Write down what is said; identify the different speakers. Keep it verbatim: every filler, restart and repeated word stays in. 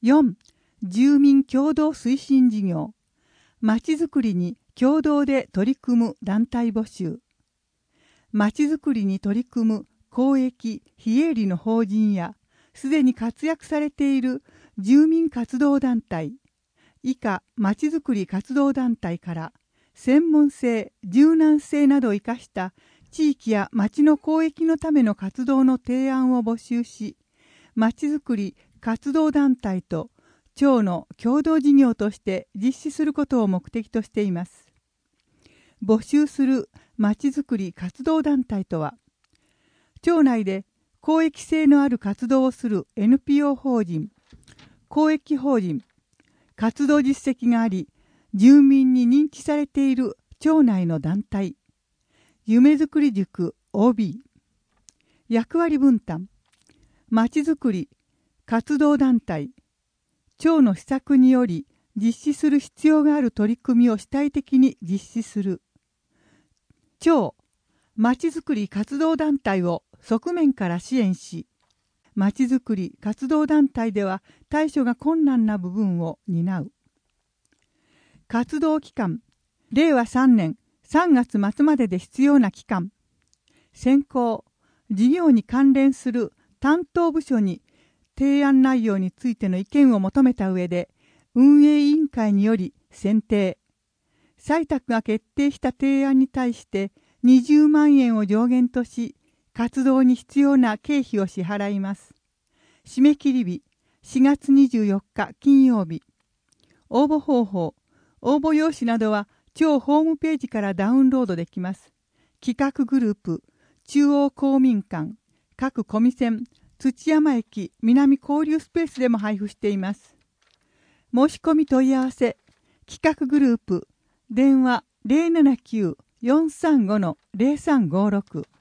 Speaker 1: よん. 住民共同推進事業。まちづくりに共同で取り組む団体募集。まちづくりに取り組む公益・非営利の法人や、すでに活躍されている住民活動団体、以下まちづくり活動団体から、専門性・柔軟性などを生かした地域や町の公益のための活動の提案を募集し、まちづくり活動団体と町の共同事業として実施することを目的としています。募集するまちづくり活動団体とは、町内で公益性のある活動をする エヌピーオー 法人、公益法人、活動実績があり、住民に認知されている町内の団体、夢づくり塾 オービー、役割分担、まちづくり活動団体、町の施策により実施する必要がある取り組みを主体的に実施する。町まちづくり活動団体を側面から支援し、まちづくり活動団体では対処が困難な部分を担う。活動期間、れいわさんねんさんがつ末までで必要な期間。選考、事業に関連する担当部署に提案内容についての意見を求めた上で、運営委員会により選定。採択が決定した提案に対してにじゅうまんえんを上限とし、活動に必要な経費を支払います。締め切り日、しがつにじゅうよっか金曜日。応募方法、応募用紙などは町ホームページからダウンロードできます。企画グループ、中央公民館、各コミセン、土山駅南交流スペースでも配布しています。申し込み問い合わせ、企画グループ、電話 ゼロななきゅう よんさんご ゼロさんごろく